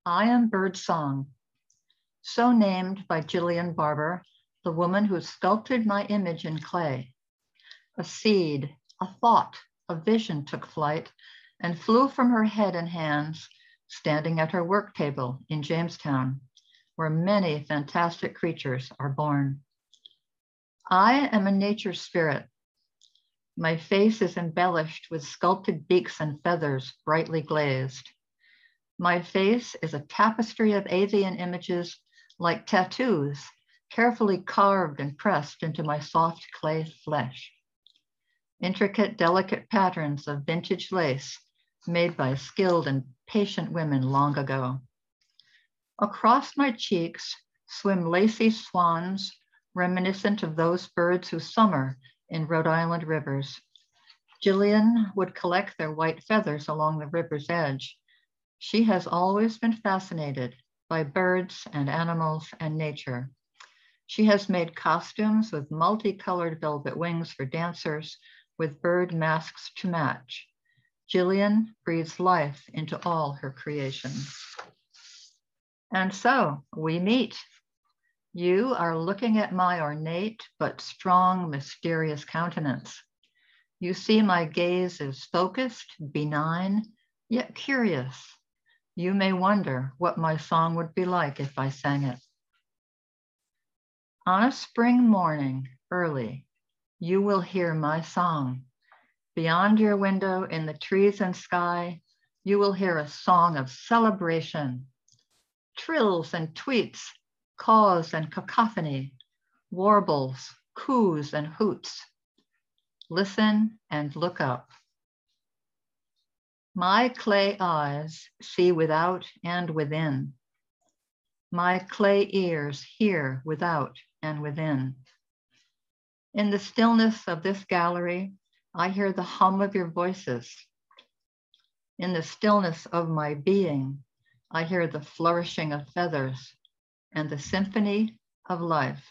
I am Birdsong, so named by Jillian Barber, the woman who sculpted my image in clay. A seed, a thought, a vision took flight and flew from her head and hands, standing at her work table in Jamestown, where many fantastic creatures are born. I am a nature spirit. My face is embellished with sculpted beaks and feathers brightly glazed. My face is a tapestry of avian images like tattoos, carefully carved and pressed into my soft clay flesh. Intricate, delicate patterns of vintage lace made by skilled and patient women long ago. Across my cheeks swim lacy swans, reminiscent of those birds who summer in Rhode Island rivers. Jillian would collect their white feathers along the river's edge. She has always been fascinated by birds and animals and nature. She has made costumes with multicolored velvet wings for dancers with bird masks to match. Jillian breathes life into all her creations. And so we meet. You are looking at my ornate but strong, mysterious countenance. You see my gaze is focused, benign, yet curious. You may wonder what my song would be like if I sang it. On a spring morning, early, you will hear my song. Beyond your window in the trees and sky, you will hear a song of celebration. Trills and tweets, caws and cacophony, warbles, coos and hoots. Listen and look up. My clay eyes see without and within. My clay ears hear without and within. In the stillness of this gallery, I hear the hum of your voices. In the stillness of my being, I hear the flourishing of feathers and the symphony of life.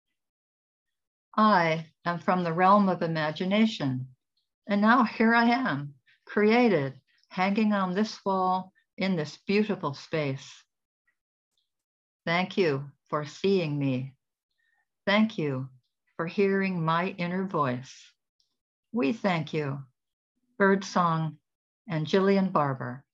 I am from the realm of imagination, and now here I am, created, hanging on this wall in this beautiful space. Thank you for seeing me. Thank you for hearing my inner voice. We thank you, Birdsong and Jillian Barber.